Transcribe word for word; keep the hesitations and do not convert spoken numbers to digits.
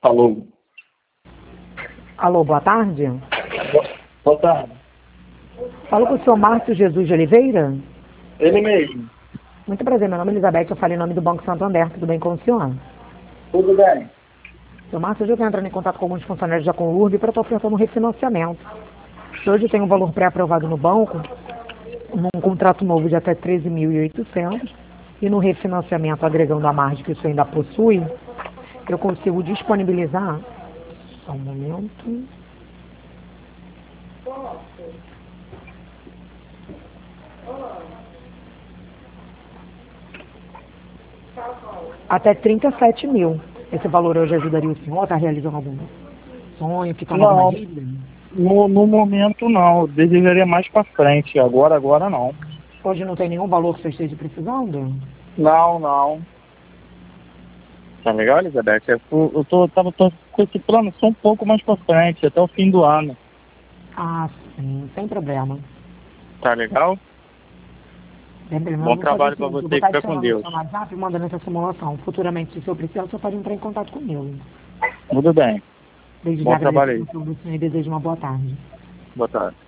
Alô. Alô, boa tarde. Boa, boa tarde. Falo com o senhor Márcio Jesus de Oliveira? Ele mesmo. Muito prazer, meu nome é Elizabeth, eu falo em nome do Banco Santander, tudo bem com o senhor? Tudo bem. Senhor Márcio, hoje eu estou entrando em contato com alguns funcionários da Conlurb para estar ofertando um refinanciamento. Hoje tem um valor pré-aprovado no banco, num contrato novo de até treze mil e oitocentos, e no refinanciamento agregando a margem que o senhor ainda possui, eu consigo disponibilizar, só um momento, até trinta e sete mil. Esse valor hoje ajudaria o senhor a estar realizando algum sonho, ficando alguma Não, dívida? no, no momento não. Eu desejaria mais pra frente. Agora, agora não. Hoje não tem nenhum valor que você esteja precisando? Não, não. Tá legal, Elizabeth? Eu tô, eu tô, tava, tô com esse plano só um pouco mais pra frente, até o fim do ano. Ah, sim, sem problema. Tá legal? Sem problema. Eu Bom vou fazer o trabalho pra seguinte, eu você vou e estar fica com adicionando no Deus. seu WhatsApp e mandando essa simulação. Futuramente, se o senhor precisar, o senhor pode entrar em contato comigo. Tudo bem. Desde já Bom agradeço trabalho a aí. atenção do senhor e desejo uma boa tarde. Boa tarde.